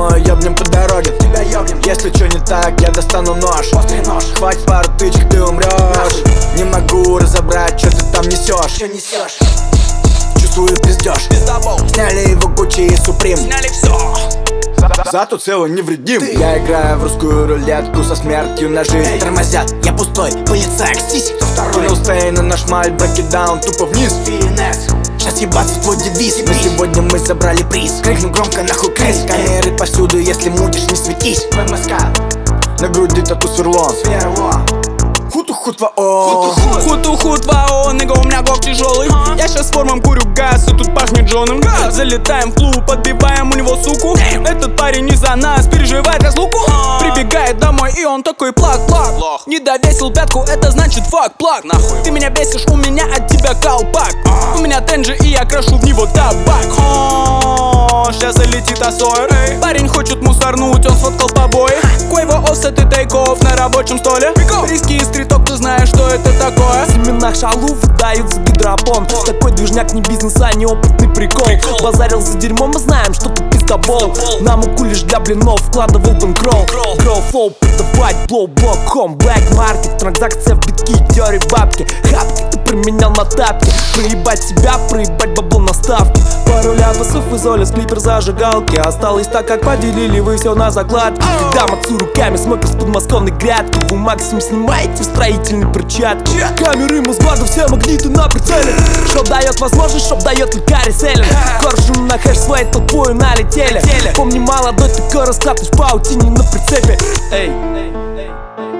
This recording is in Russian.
думаю, ёбнем по дороге. Если что не так, я достану нож. Хватит пару тычек, ты умрешь. Не могу разобрать, что ты там несешь. Чувствую пиздёж. Сняли его Гуччи и Суприм. Зато целый невредим. Я играю в русскую рулетку со смертью на жизнь. Тормозят, я пустой, пылится аксись. Кинул стей на наш маль, брекедаун тупо вниз. Сейчас ебаться твой девиз. Но сегодня мы забрали приз. Крикну громко нахуй крис. Камеры повсюду, если мутишь, не светись. На груди тату сверло. Хуту-хут вао. Хуту-хут вао, нигга, у меня гок тяжелый. Я щас с формом курю газ, и тут пахнет Джоном. Залетаем в клуб, подбиваем у него суку. Этот парень из-за нас переживает разлуку. Прибегает домой, и он такой плак-плак. Не довесил пятку, это значит фак, плак. Ты меня бесишь, у меня от тебя колпак. У меня тенджи, и я крашу в него табак. Сейчас залетит Асойр. Парень хочет мусорнуть, он сфоткал побои. Куэво офсет и тейк-офф на рабочем столе. Риски и стриток, ты знаешь, что это такое. В семенах шалу выдают за гидропон. Такой движняк не бизнес, а не опытный прикол. Базарил за дерьмо, мы знаем, что ты пиздобол. На муку лишь для блинов вкладывал бэнкролл. Гроу флоу, продавать, блоу, блок, хом, блэк маркет. Транзакция в битки, дёри, бабки. Хапки ты применял на тапки. Проебать себя, проебать бабло на ставке. Пару ляпасов из Оля, склипер зажигалки. Осталось так, как поделили вы все на закладке. Когда мацу руками смог из подмосковной грядки. Вы максимум снимаете в строительной перчатке. Камеры, музглады, все магниты на прицеле. Шоп дает возможность, шоп дает лекарь селен. Коршун на хэш своей толпою налетели. Помни, молодой такой расклад, в паутине на прицепе. Эй,